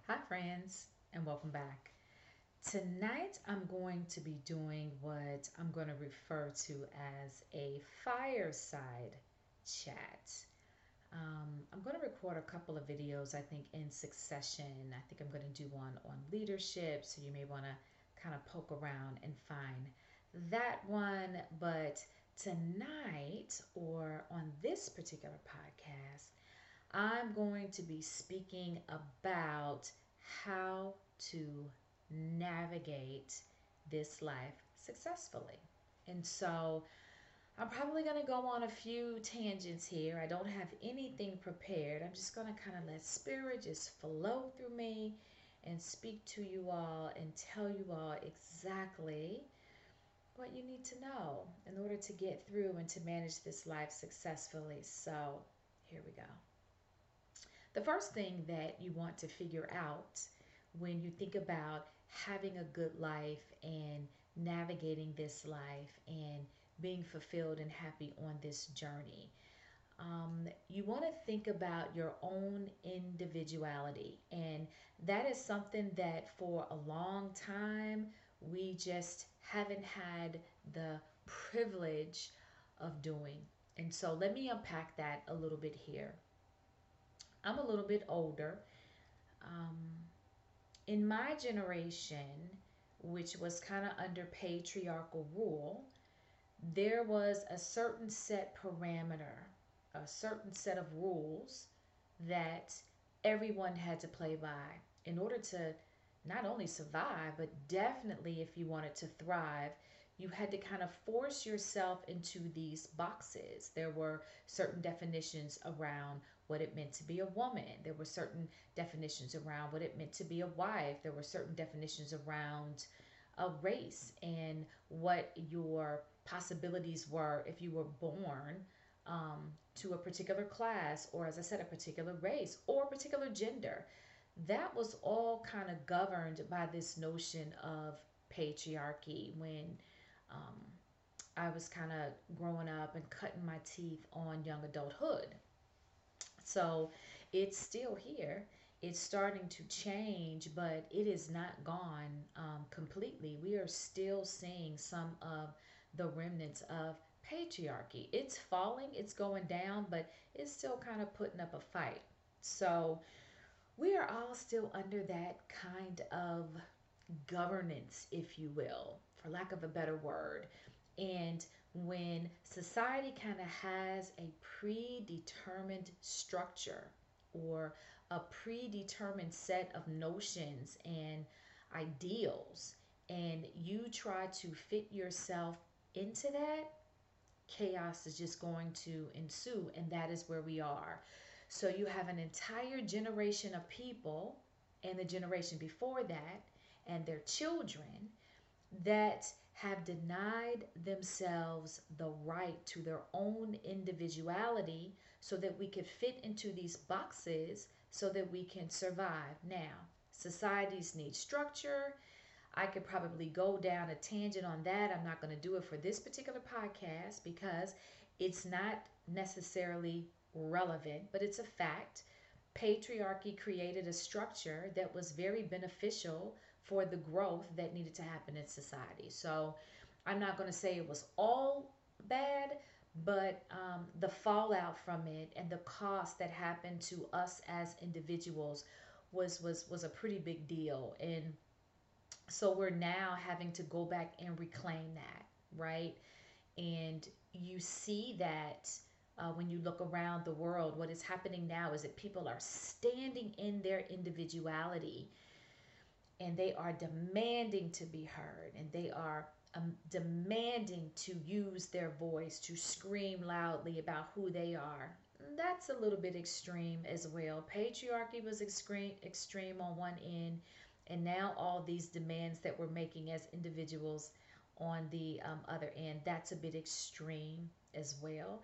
Hi, friends, and welcome back. Tonight, I'm going to be doing what I'm going to refer to as a fireside chat. I'm going to record a couple of videos, I think, in succession. I think I'm going to do one on leadership, so you may want to kind of poke around and find that one. But tonight, or on this particular podcast, I'm going to be speaking about how to navigate this life successfully. And so I'm probably going to go on a few tangents here. I don't have anything prepared. I'm just going to kind of let spirit just flow through me and speak to you all and tell you all exactly what you need to know in order to get through and to manage this life successfully. So, here we go. The first thing that you want to figure out when you think about having a good life and navigating this life and being fulfilled and happy on this journey, you want to think about your own individuality. And that is something that for a long time we just haven't had the privilege of doing. And so let me unpack that a little bit here. I'm a little bit older. Um, in my generation, which was kind of under patriarchal rule, there was a certain set parameter, a certain set of rules that everyone had to play by in order to not only survive, but definitely if you wanted to thrive, you had to kind of force yourself into these boxes. There were certain definitions around what it meant to be a woman. There were certain definitions around what it meant to be a wife. There were certain definitions around a race and what your possibilities were if you were born to a particular class, or as I said, a particular race or a particular gender. That was all kind of governed by this notion of patriarchy when um, I was kind of growing up and cutting my teeth on young adulthood. So it's still here. It's starting to change, but it is not gone completely. We are still seeing some of the remnants of patriarchy. It's falling, it's going down, but it's still kind of putting up a fight. So we are all still under that kind of governance, if you will, for lack of a better word. And when society kind of has a predetermined structure or a predetermined set of notions and ideals, and you try to fit yourself into that, chaos is just going to ensue, and that is where we are. So you have an entire generation of people and the generation before that and their children that have denied themselves the right to their own individuality so that we could fit into these boxes so that we can survive. Now, societies need structure. I could probably go down a tangent on that. I'm not going to do it for this particular podcast because it's not necessarily relevant, but it's a fact. Patriarchy created a structure that was very beneficial for the growth that needed to happen in society. So I'm not going to say it was all bad, but the fallout from it and the cost that happened to us as individuals was a pretty big deal. And so we're now having to go back and reclaim that, right? And you see that when you look around the world, what is happening now is that people are standing in their individuality and they are demanding to be heard, and they are demanding to use their voice to scream loudly about who they are. That's a little bit extreme as well. Patriarchy was extreme on one end, and now all these demands that we're making as individuals on the other end, that's a bit extreme as well.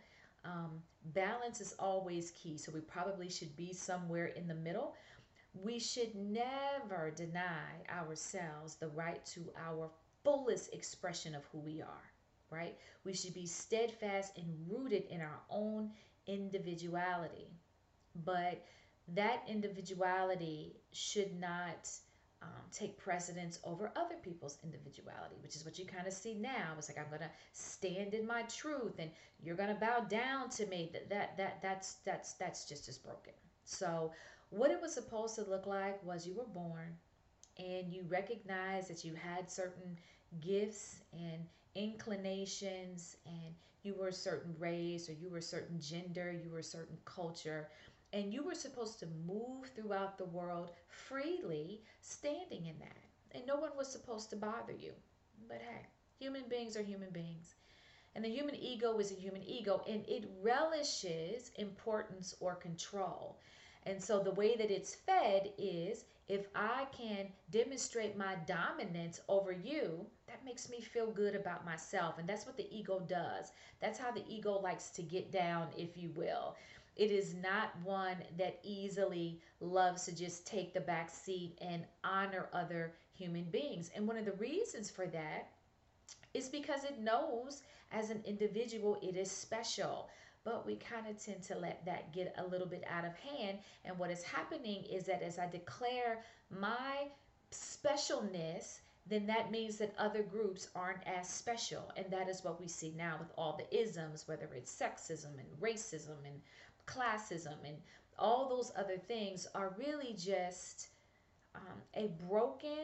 Balance is always key, so we probably should be somewhere in the middle. We should never deny ourselves the right to our fullest expression of who we are, right? We should be steadfast and rooted in our own individuality. But that individuality should not take precedence over other people's individuality, which is what you kind of see now. It's like, I'm gonna stand in my truth, and you're gonna bow down to me. That's just as broken. So, what it was supposed to look like was you were born, and you recognize that you had certain gifts and inclinations, and you were a certain race, or you were a certain gender, you were a certain culture, and you were supposed to move throughout the world freely, standing in that. And no one was supposed to bother you. But hey, human beings are human beings. And the human ego is a human ego, and it relishes importance or control. And so the way that it's fed is, if I can demonstrate my dominance over you, that makes me feel good about myself. And that's what the ego does. That's how the ego likes to get down, if you will. It is not one that easily loves to just take the back seat and honor other human beings. And one of the reasons for that is because it knows as an individual it is special. But we kind of tend to let that get a little bit out of hand. And what is happening is that as I declare my specialness, then that means that other groups aren't as special. And that is what we see now with all the isms, whether it's sexism and racism and classism and all those other things, are really just a broken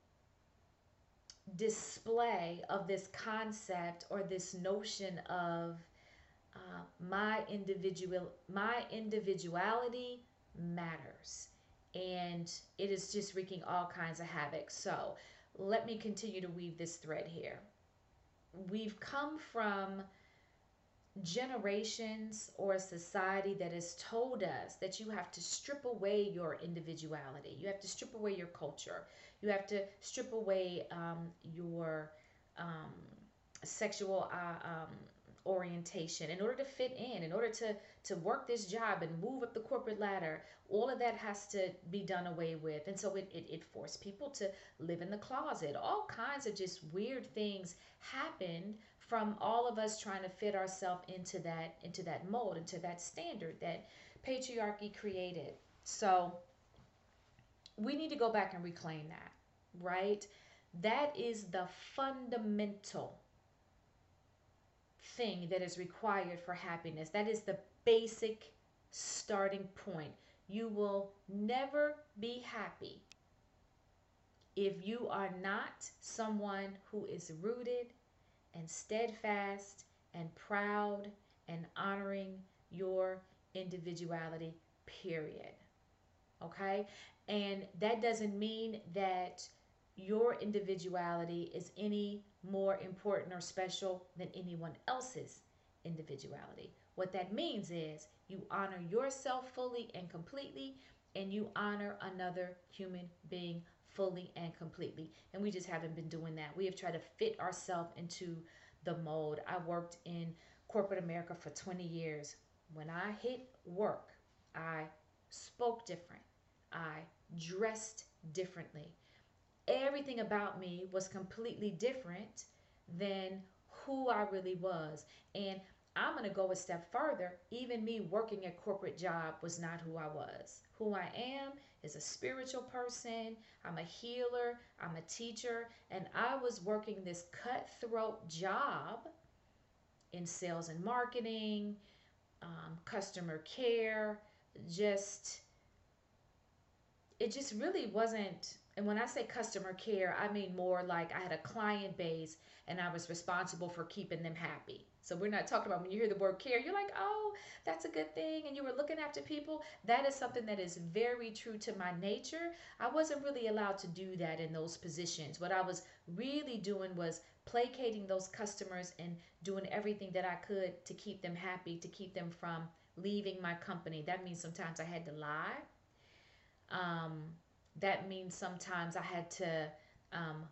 display of this concept or this notion of my individuality matters, and it is just wreaking all kinds of havoc. So let me continue to weave this thread here. We've come from generations or a society that has told us that you have to strip away your individuality, you have to strip away your culture, you have to strip away your um, sexual orientation in order to fit in order to work this job and move up the corporate ladder. All of that has to be done away with, and so it forced people to live in the closet. All kinds of just weird things happened from all of us trying to fit ourselves into that mold, into that standard that patriarchy created. So we need to go back and reclaim that, right? That is the fundamental thing that is required for happiness. That is the basic starting point. You will never be happy if you are not someone who is rooted and steadfast and proud and honoring your individuality, period. Okay? And that doesn't mean that your individuality is any more important or special than anyone else's individuality. What that means is you honor yourself fully and completely, and you honor another human being fully and completely. And we just haven't been doing that. We have tried to fit ourselves into the mold. I worked in corporate America for 20 years. When I hit work, I spoke different. I dressed differently. Everything about me was completely different than who I really was. And I'm going to go a step further. Even me working a corporate job was not who I was. Who I am is a spiritual person. I'm a healer. I'm a teacher. And I was working this cutthroat job in sales and marketing, customer care, just it just really wasn't. And when I say customer care, I mean more like I had a client base and I was responsible for keeping them happy. So we're not talking about, when you hear the word care, you're like, oh, that's a good thing. And you were looking after people. That is something that is very true to my nature. I wasn't really allowed to do that in those positions. What I was really doing was placating those customers and doing everything that I could to keep them happy, to keep them from leaving my company. That means sometimes I had to lie. Um, that means sometimes I had to um,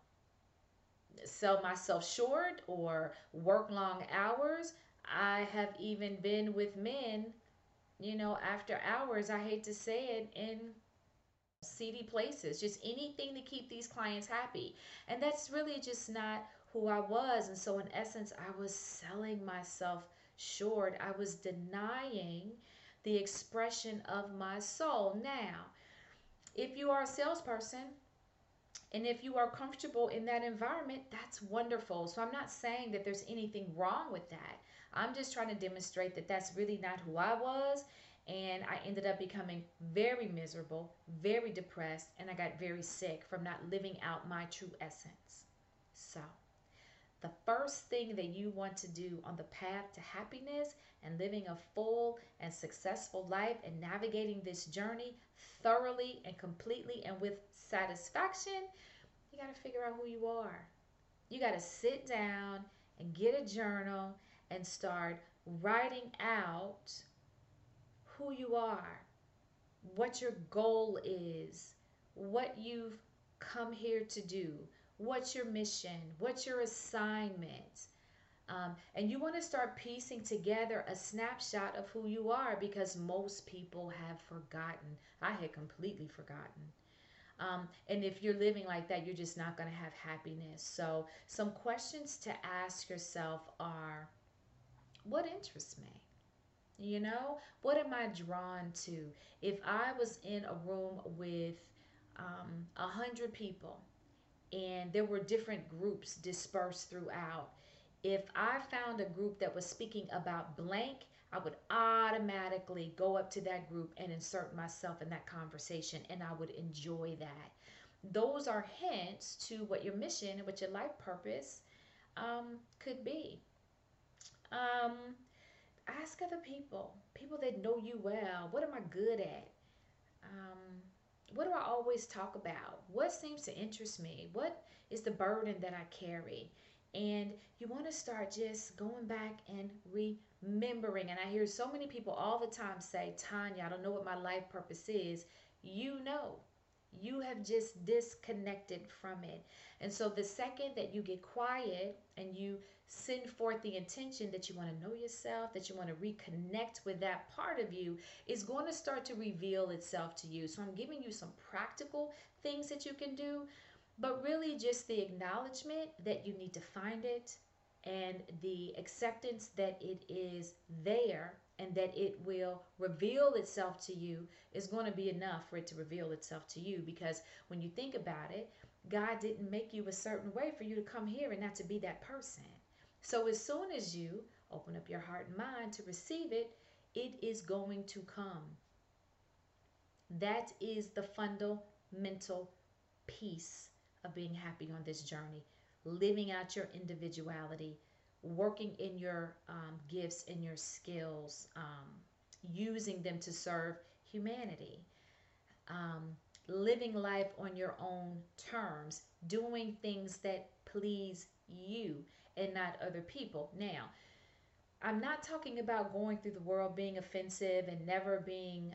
sell myself short or work long hours. I have even been with men, after hours, I hate to say it, in seedy places, just anything to keep these clients happy. And that's really just not who I was. And so, in essence, I was selling myself short. I was denying the expression of my soul. Now, if you are a salesperson, and if you are comfortable in that environment, that's wonderful. So I'm not saying that there's anything wrong with that. I'm just trying to demonstrate that that's really not who I was. And I ended up becoming very miserable, very depressed, and I got very sick from not living out my true essence. So, the first thing that you want to do on the path to happiness and living a full and successful life and navigating this journey thoroughly and completely and with satisfaction, you got to figure out who you are. You got to sit down and get a journal and start writing out who you are, what your goal is, what you've come here to do, what's your mission, what's your assignment. And you want to start piecing together a snapshot of who you are because most people have forgotten. I had completely forgotten. And if you're living like that, you're just not going to have happiness. So, some questions to ask yourself are, what interests me? You know, what am I drawn to? If I was in a room with 100 people and there were different groups dispersed throughout, if I found a group that was speaking about blank, I would automatically go up to that group and insert myself in that conversation, and I would enjoy that. Those are hints to what your mission and what your life purpose could be. Um, Ask other people, people that know you well, what am I good at? Um, what do I always talk about? What seems to interest me? What is the burden that I carry? And you want to start just going back and remembering. And I hear so many people all the time say, Tanya, I don't know what my life purpose is. You know, you have just disconnected from it. And so the second that you get quiet and you send forth the intention that you want to know yourself, that you want to reconnect with that part of you, is going to start to reveal itself to you. So I'm giving you some practical things that you can do, but really just the acknowledgement that you need to find it and the acceptance that it is there and that it will reveal itself to you is going to be enough for it to reveal itself to you, because when you think about it, God didn't make you a certain way for you to come here and not to be that person. So as soon as you open up your heart and mind to receive it, it is going to come. That is the fundamental piece of being happy on this journey. Living out your individuality, working in your gifts and your skills, using them to serve humanity, um, living life on your own terms, doing things that please you and not other people. Now, I'm not talking about going through the world being offensive and never being,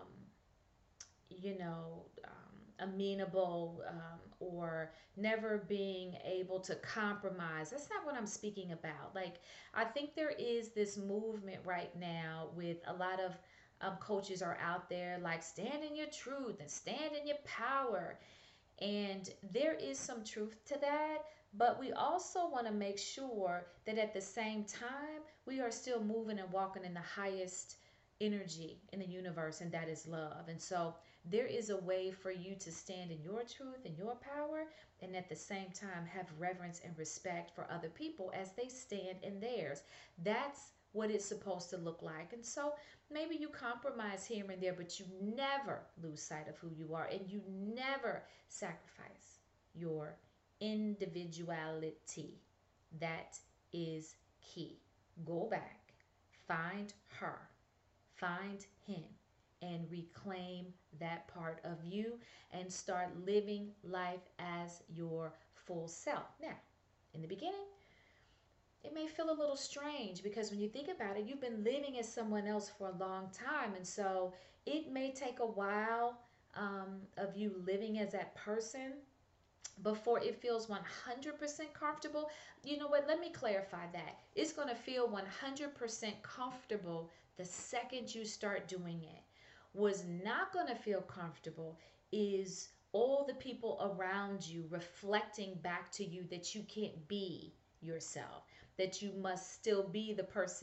amenable, or never being able to compromise. That's not what I'm speaking about. Like, I think there is this movement right now with a lot of coaches are out there like stand in your truth and stand in your power. And there is some truth to that, but we also want to make sure that at the same time, we are still moving and walking in the highest energy in the universe, and that is love. And so there is a way for you to stand in your truth and your power, and at the same time have reverence and respect for other people as they stand in theirs. That's what it's supposed to look like. And so maybe you compromise here and there, but you never lose sight of who you are, and you never sacrifice your individuality. That is key. Go back, find her, find him, and reclaim that part of you and start living life as your full self. Now, in the beginning, it may feel a little strange because when you think about it, you've been living as someone else for a long time. And so it may take a while of you living as that person before it feels 100% comfortable. You know what? Let me clarify that. It's going to feel 100% comfortable the second you start doing it. What's not going to feel comfortable is all the people around you reflecting back to you that you can't be yourself, that you must still be the person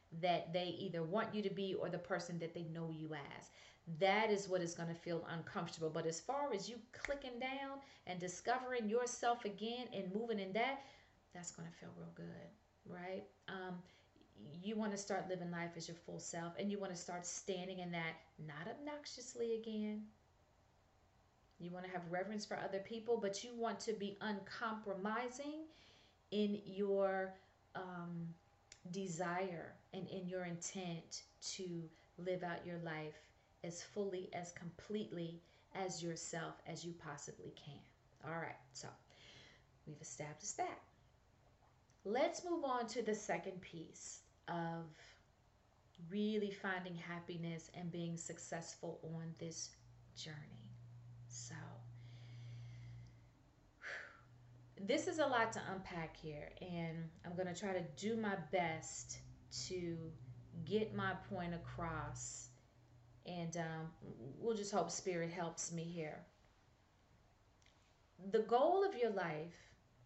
that they either want you to be or the person that they know you as. That is what is going to feel uncomfortable. But as far as you clicking down and discovering yourself again and moving in that, that's going to feel real good, right? You want to start living life as your full self, and you want to start standing in that, not obnoxiously again. You want to have reverence for other people, but you want to be uncompromising in your um, desire and in your intent to live out your life as fully, as completely as yourself as you possibly can. All right, so we've established that. Let's move on to the second piece of really finding happiness and being successful on this journey. So, this is a lot to unpack here, and I'm going to try to do my best to get my point across. And we'll just hope Spirit helps me here. The goal of your life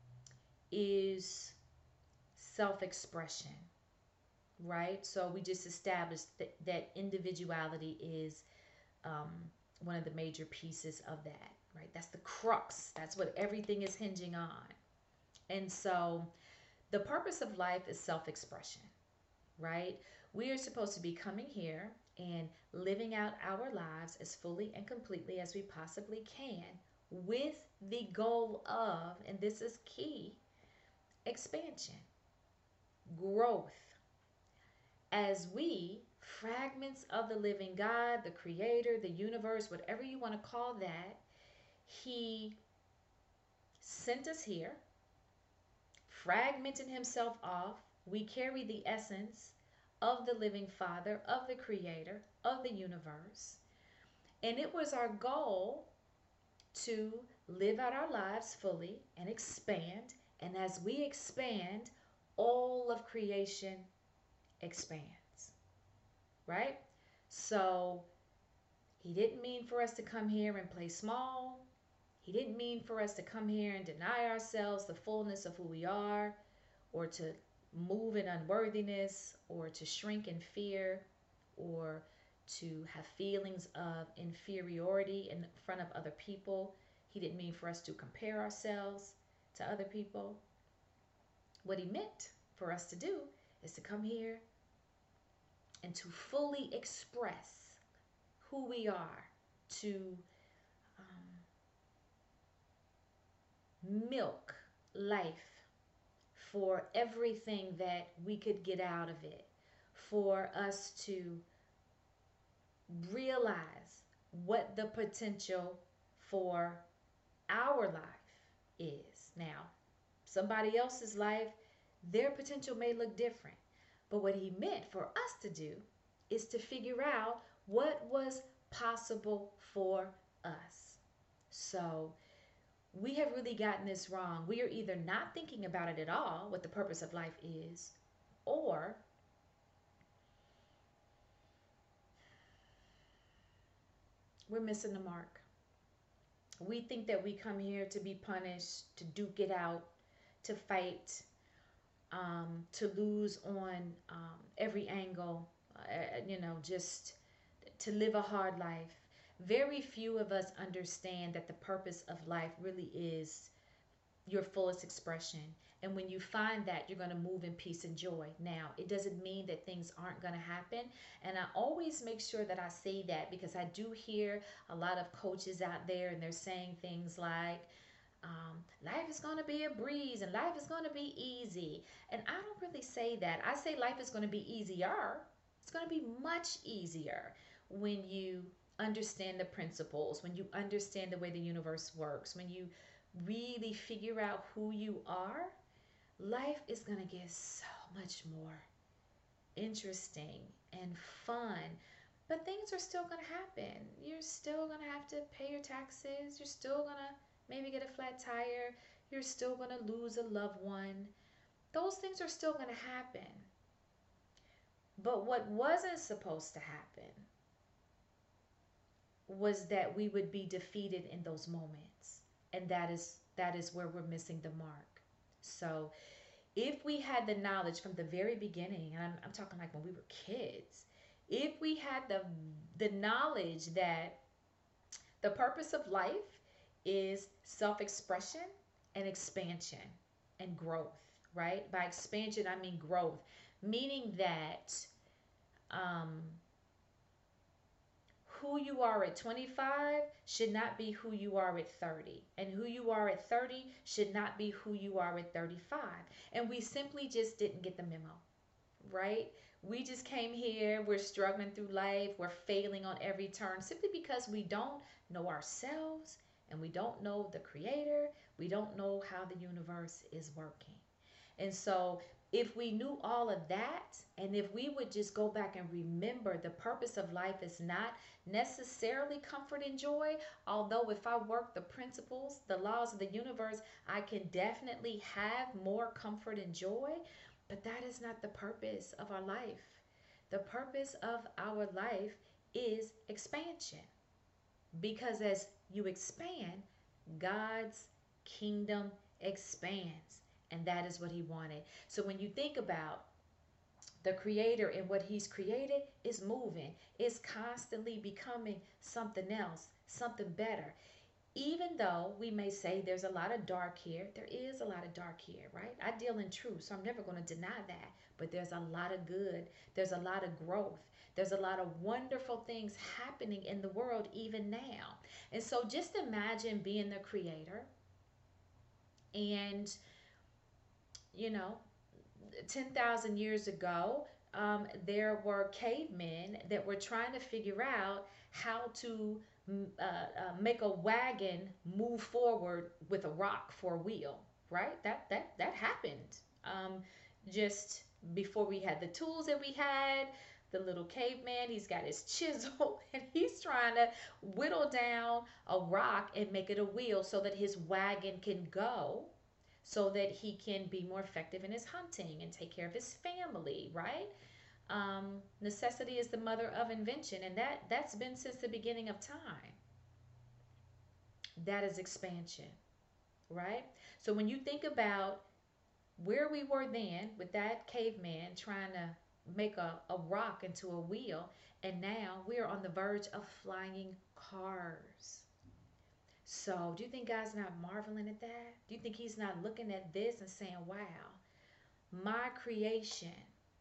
is self expression, right? So we just established that individuality is um, one of the major pieces of that, right? That's the crux. That's what everything is hinging on. And so the purpose of life is self expression, right? We are supposed to be coming here and living out our lives as fully and completely as we possibly can with the goal of, and this is key, expansion, growth. As we, fragments of the living God, the creator, the universe, whatever you want to call that, he sent us here, fragmented himself off. We carry the essence of the living Father, of the creator, of the universe. And it was our goal to live out our lives fully and expand. And as we expand, all of creation expands, right? So he didn't mean for us to come here and play small. He didn't mean for us to come here and deny ourselves the fullness of who we are, or to move in unworthiness, or to shrink in fear, or to have feelings of inferiority in front of other people. He didn't mean for us to compare ourselves to other people. What he meant for us to do is to come here and to fully express who we are, to milk life for everything that we could get out of it, for us to realize what the potential for our life is. Now, somebody else's life, their potential may look different. But what he meant for us to do is to figure out what was possible for us. So we have really gotten this wrong. We are either not thinking about it at all, what the purpose of life is, or we're missing the mark. We think that we come here to be punished, to duke it out, to fight, to lose on every angle, just to live a hard life. Very few of us understand that the purpose of life really is your fullest expression. And when you find that, you're going to move in peace and joy. Now, it doesn't mean that things aren't going to happen. And I always make sure that I say that, because I do hear a lot of coaches out there and they're saying things like, life is going to be a breeze and life is going to be easy. And I don't really say that. I say life is going to be easier. It's going to be much easier when you understand the principles, when you understand the way the universe works, when you really figure out who you are. Life is going to get so much more interesting and fun. But things are still going to happen. You're still going to have to pay your taxes. You're still going to maybe get a flat tire. You're still going to lose a loved one. Those things are still going to happen. But what wasn't supposed to happen was that we would be defeated in those moments. And that is where we're missing the mark. So If we had the knowledge from the very beginning, and I'm talking like when we were kids, if we had the knowledge that the purpose of life is self-expression and expansion and growth, right? By expansion, I mean growth, meaning that um, who you are at 25 should not be who you are at 30, and who you are at 30 should not be who you are at 35. And we simply just didn't get the memo, right? We just came here, we're struggling through life, we're failing on every turn simply because we don't know ourselves and we don't know the creator, we don't know how the universe is working. And so, if we knew all of that, and if we would just go back and remember the purpose of life is not necessarily comfort and joy, although if I work the principles, the laws of the universe, I can definitely have more comfort and joy, but that is not the purpose of our life. The purpose of our life is expansion. Because as you expand, God's kingdom expands. And that is what he wanted. So when you think about the creator and what he's created is moving, it's constantly becoming something else, something better. Even though we may say there's a lot of dark here, there is a lot of dark here, right? I deal in truth, so I'm never going to deny that. But there's a lot of good, there's a lot of growth, there's a lot of wonderful things happening in the world even now. And so just imagine being the creator and, you know, 10,000 years ago, there were cavemen that were trying to figure out how to make a wagon move forward with a rock for a wheel, right? That happened. Just before we had the tools that we had, the little caveman, he's got his chisel and he's trying to whittle down a rock and make it a wheel so that his wagon can go, so that he can be more effective in his hunting and take care of his family, right? Necessity is the mother of invention, and that's been since the beginning of time. That is expansion, right? So when you think about where we were then with that caveman trying to make a rock into a wheel, and now we're on the verge of flying cars. So, do you think God's not marveling at that? Do you think He's not looking at this and saying, wow, my creation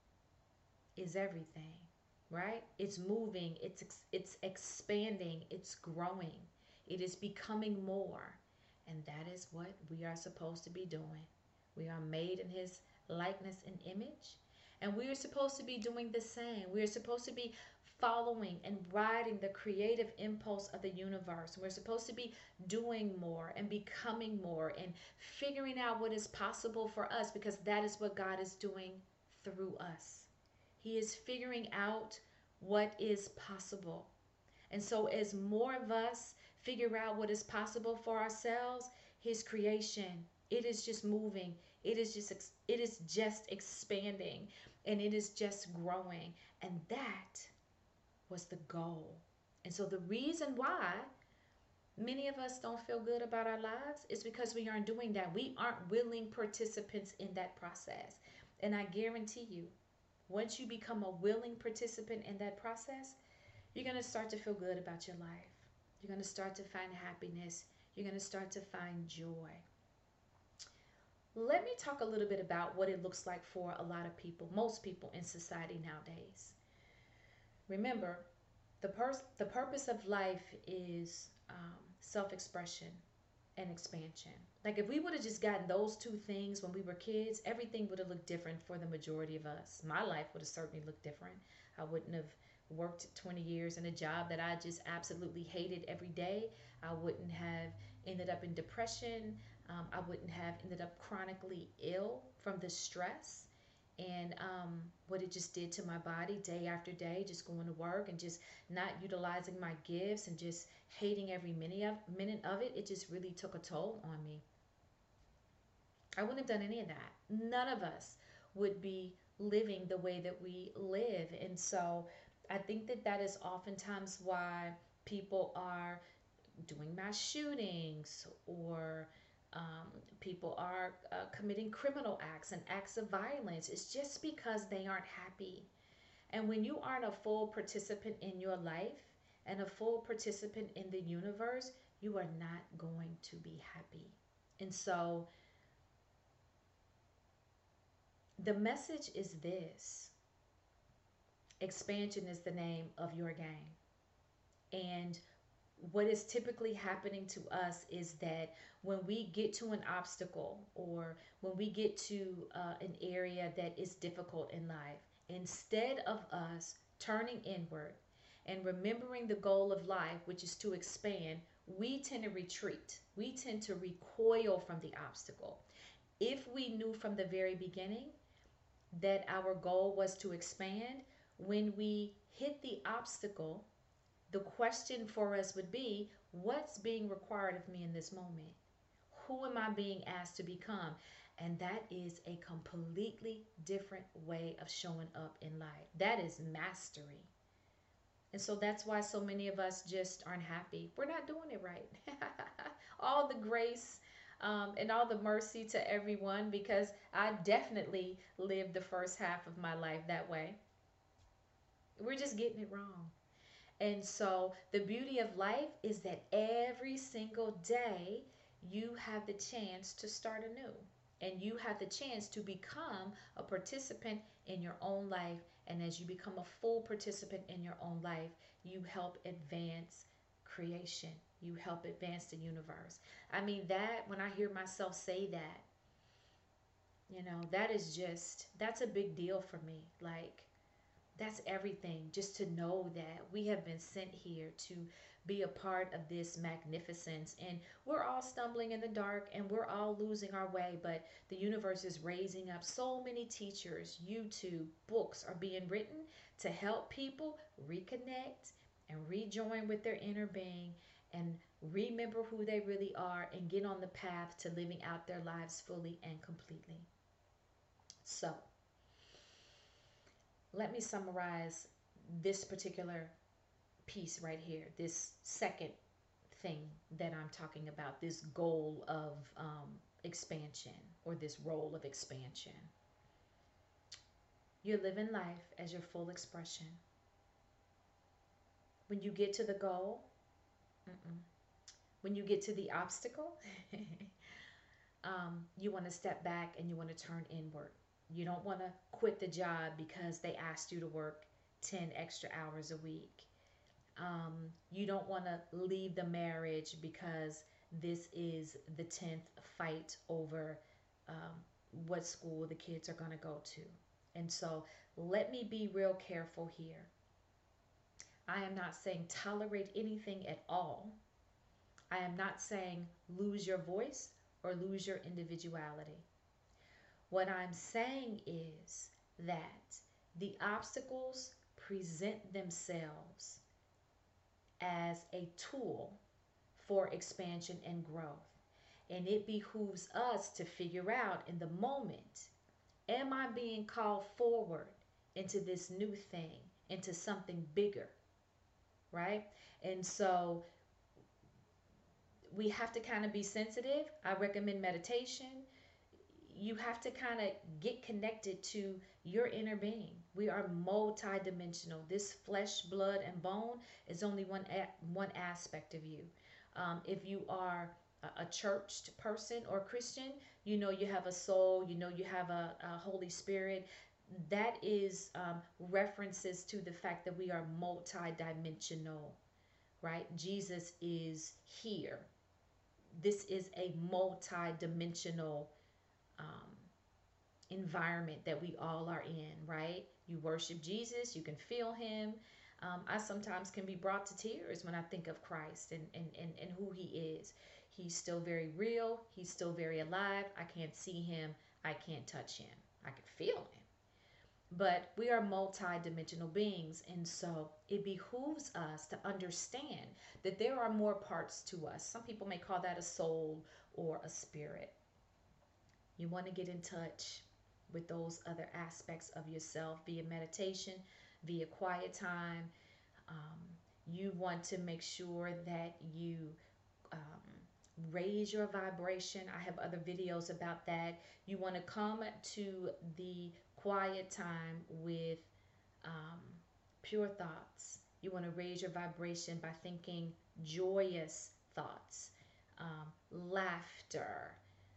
is everything, right? It's moving, it's expanding, it's growing, it is becoming more. And that is what we are supposed to be doing. We are made in His likeness and image, and we are supposed to be doing the same. We are supposed to be following and riding the creative impulse of the universe. We're supposed to be doing more and becoming more and figuring out what is possible for us, because that is what God is doing through us. He is figuring out what is possible. And so, as more of us figure out what is possible for ourselves, His creation, it is just moving. It is just expanding, and it is just growing. And that was the goal. And so the reason why many of us don't feel good about our lives is because we aren't doing that. We aren't willing participants in that process. And I guarantee you, once you become a willing participant in that process, you're going to start to feel good about your life. You're going to start to find happiness. You're going to start to find joy. Let me talk a little bit about what it looks like for a lot of people, most people in society nowadays. Remember, the purpose of life is self-expression and expansion. Like if we would have just gotten those two things when we were kids, everything would have looked different for the majority of us. My life would have certainly looked different. I wouldn't have worked 20 years in a job that I just absolutely hated every day. I wouldn't have ended up in depression. I wouldn't have ended up chronically ill from the stress and what it just did to my body day after day, just going to work and just not utilizing my gifts and just hating every minute of it. It just really took a toll on me. I wouldn't have done any of that. None of us would be living the way that we live. And so I think that that is oftentimes why people are doing mass shootings or People are committing criminal acts and acts of violence. It's just because they aren't happy. And when you aren't a full participant in your life and a full participant in the universe, you are not going to be happy. And so the message is this: expansion is the name of your game. And what is typically happening to us is that when we get to an obstacle or when we get to an area that is difficult in life, instead of us turning inward and remembering the goal of life, which is to expand, we tend to retreat. We tend to recoil from the obstacle. If we knew from the very beginning that our goal was to expand, when we hit the obstacle, the question for us would be, what's being required of me in this moment? Who am I being asked to become? And that is a completely different way of showing up in life. That is mastery. And so that's why so many of us just aren't happy. We're not doing it right. All the grace and all the mercy to everyone, because I definitely lived the first half of my life that way. We're just getting it wrong. And so the beauty of life is that every single day you have the chance to start anew. And you have the chance to become a participant in your own life. And as you become a full participant in your own life, you help advance creation. You help advance the universe. I mean, that, when I hear myself say that, that is just, that's a big deal for me. Like, that's everything, just to know that we have been sent here to be a part of this magnificence. And we're all stumbling in the dark and we're all losing our way, but the universe is raising up so many teachers. YouTube books are being written to help people reconnect and rejoin with their inner being and remember who they really are and get on the path to living out their lives fully and completely. So let me summarize this particular piece right here, this second thing that I'm talking about, this goal of expansion, or this role of expansion. You're living life as your full expression. When you get to the goal, mm-mm. When you get to the obstacle, you want to step back and you want to turn inward. You don't want to quit the job because they asked you to work 10 extra hours a week. You don't want to leave the marriage because this is the 10th fight over um, what school the kids are going to go to. And so let me be real careful here. I am not saying tolerate anything at all. I am not saying lose your voice or lose your individuality. What I'm saying is that the obstacles present themselves as a tool for expansion and growth. And it behooves us to figure out in the moment, am I being called forward into this new thing, into something bigger, right? And so we have to kind of be sensitive. I recommend meditation. You have to kind of get connected to your inner being. We are multidimensional. This flesh, blood, and bone is only one aspect of you. If you are a churched person or Christian, you have a soul. You have a Holy Spirit. That is references to the fact that we are multidimensional, right? Jesus is here. This is a multidimensional um, environment that we all are in, right? You worship Jesus, you can feel him. I sometimes can be brought to tears when I think of Christ and who he is. He's still very real, he's still very alive. I can't see him, I can't touch him, I can feel him. But we are multi-dimensional beings, and so it behooves us to understand that there are more parts to us. Some people may call that a soul or a spirit. You want to get in touch with those other aspects of yourself via meditation, via quiet time. Um, you want to make sure that you um, raise your vibration. I have other videos about that. You want to come to the quiet time with um, pure thoughts. You want to raise your vibration by thinking joyous thoughts, laughter,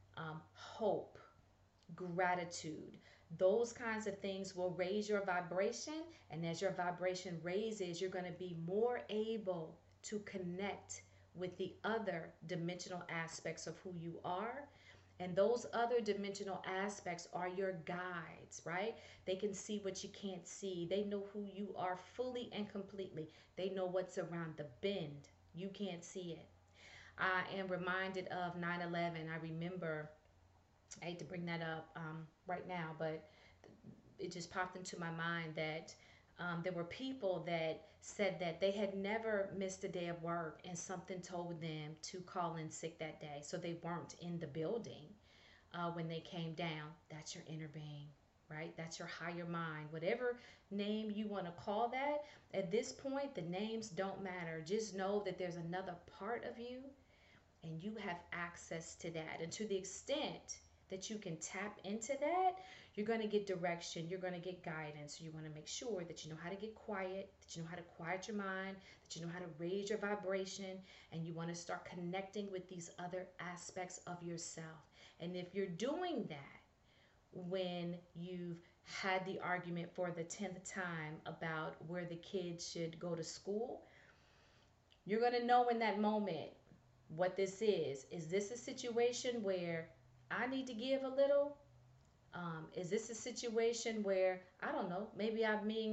hope, gratitude. Those kinds of things will raise your vibration. And as your vibration raises, you're going to be more able to connect with the other dimensional aspects of who you are. And those other dimensional aspects are your guides, right? They can see what you can't see. They know who you are fully and completely. They know what's around the bend. You can't see it. I am reminded of 9/11. I remember, I hate to bring that up right now, but it just popped into my mind that there were people that said that they had never missed a day of work and something told them to call in sick that day. So they weren't in the building when they came down. That's your inner being, right? That's your higher mind. Whatever name you want to call that, at this point, the names don't matter. Just know that there's another part of you and you have access to that. And to the extent that you can tap into that, you're going to get direction, you're going to get guidance. You want to make sure that you know how to get quiet, that you know how to quiet your mind, that you know how to raise your vibration, and you want to start connecting with these other aspects of yourself. And if you're doing that when you've had the argument for the 10th time about where the kids should go to school, you're going to know in that moment what this is. Is this a situation where I need to give a little? Is this a situation where I don't know? Maybe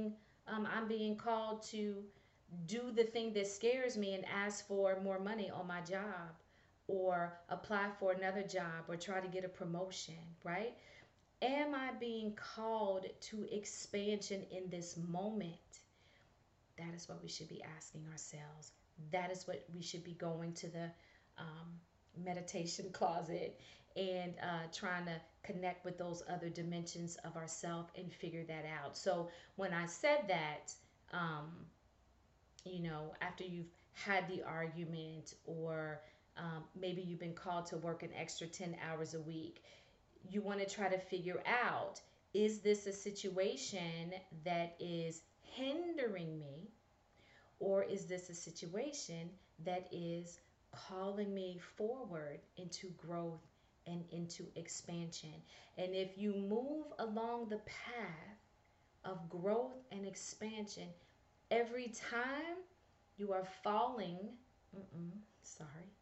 I'm being called to do the thing that scares me and ask for more money on my job, or apply for another job, or try to get a promotion, right? Am I being called to expansion in this moment? That is what we should be asking ourselves. That is what we should be going to the um, meditation closet and trying to connect with those other dimensions of ourself and figure that out. So when I said that, um, after you've had the argument, or maybe you've been called to work an extra 10 hours a week, you want to try to figure out, is this a situation that is hindering me, or is this a situation that is calling me forward into growth and into expansion? And if you move along the path of growth and expansion, every time you are falling, sorry,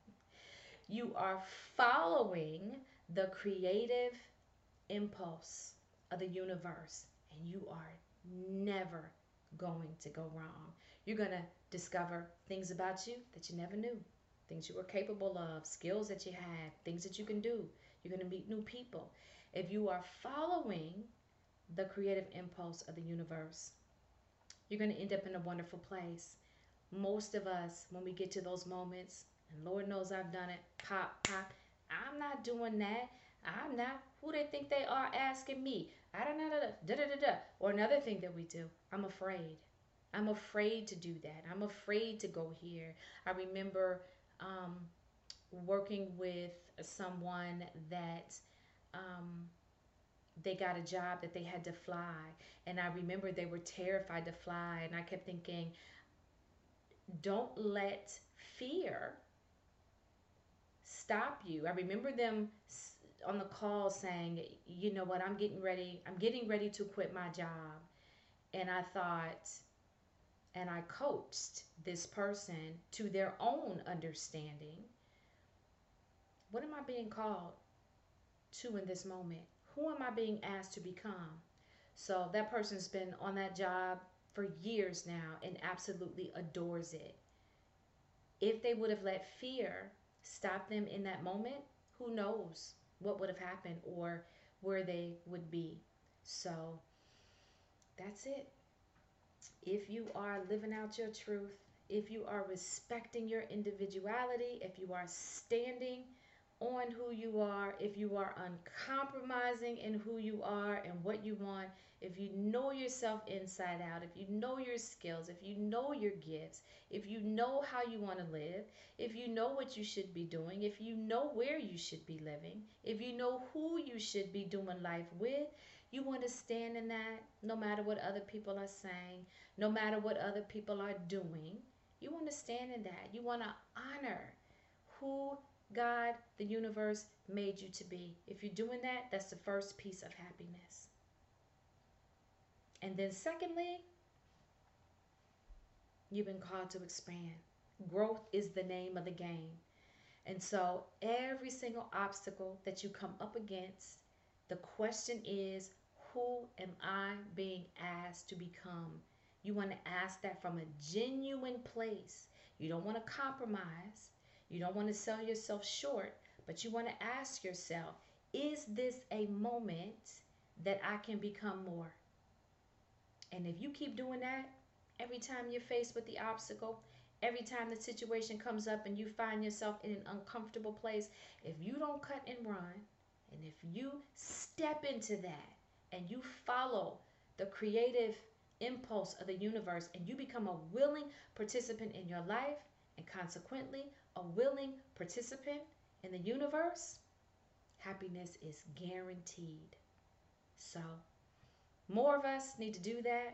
you are following the creative impulse of the universe, and you are never going to go wrong. You're going to discover things about you that you never knew, things you were capable of, skills that you have, things that you can do. You're going to meet new people. If you are following the creative impulse of the universe, you're going to end up in a wonderful place. Most of us, when we get to those moments, and Lord knows I've done it, pop, pop, I'm not doing that. I'm not. Who they think they are asking me? I don't know. Da da da da. Or another thing that we do, I'm afraid. I'm afraid to do that. I'm afraid to go here. I remember um, working with someone that um, they got a job that they had to fly. And I remember they were terrified to fly. And I kept thinking, don't let fear stop you. I remember them on the call saying, you know what, I'm getting ready to quit my job. And I thought, and I coached this person to their own understanding. What am I being called to in this moment? Who am I being asked to become? So that person's been on that job for years now and absolutely adores it. If they would have let fear stop them in that moment, who knows what would have happened or where they would be. So that's it. If you are living out your truth, if you are respecting your individuality, if you are standing on who you are, if you are uncompromising in who you are and what you want, if you know yourself inside out, if you know your skills, if you know your gifts, if you know how you want to live, if you know what you should be doing, if you know where you should be living, if you know who you should be doing life with, you want to stand in that no matter what other people are saying, no matter what other people are doing. You want to stand in that. You want to honor who God, the universe, made you to be. If you're doing that, that's the first piece of happiness. And then, secondly, you've been called to expand. Growth is the name of the game. And so, every single obstacle that you come up against, the question is, who am I being asked to become? You want to ask that from a genuine place. You don't want to compromise. You don't want to sell yourself short, but you want to ask yourself, is this a moment that I can become more? And if you keep doing that, every time you're faced with the obstacle, every time the situation comes up and you find yourself in an uncomfortable place, if you don't cut and run, and if you step into that and you follow the creative impulse of the universe and you become a willing participant in your life and consequently a willing participant in the universe, happiness is guaranteed. So, more of us need to do that.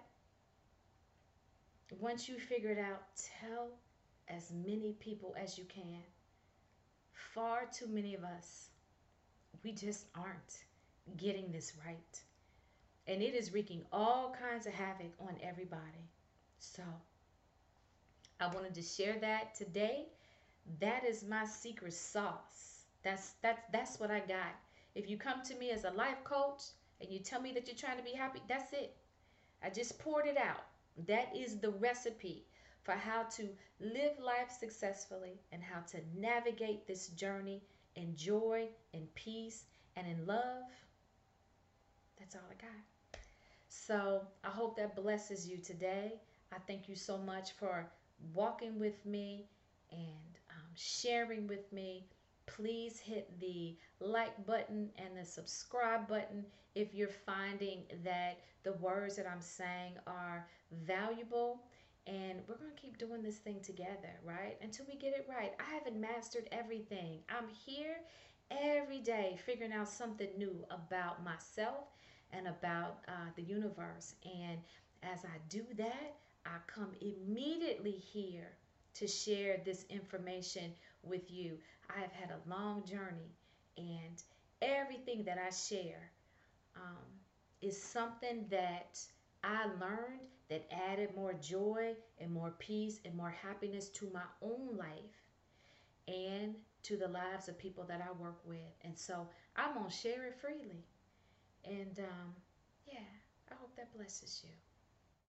Once you figure it out, tell as many people as you can. Far too many of us, we just aren't getting this right. And it is wreaking all kinds of havoc on everybody. So I wanted to share that today. That is my secret sauce. That's what I got. If you come to me as a life coach and you tell me that you're trying to be happy, that's it. I just poured it out. That is the recipe for how to live life successfully and how to navigate this journey in joy, in peace, and in love. That's all I got. So I hope that blesses you today. I thank you so much for walking with me and sharing with me. Please hit the like button and the subscribe button if you're finding that the words that I'm saying are valuable. And we're going to keep doing this thing together, right? Until we get it right. I haven't mastered everything. I'm here every day figuring out something new about myself and about the universe. And as I do that, I come immediately here to share this information with you. I have had a long journey, and everything that I share um, is something that I learned that added more joy and more peace and more happiness to my own life and to the lives of people that I work with. And so I'm going to share it freely. And yeah, I hope that blesses you.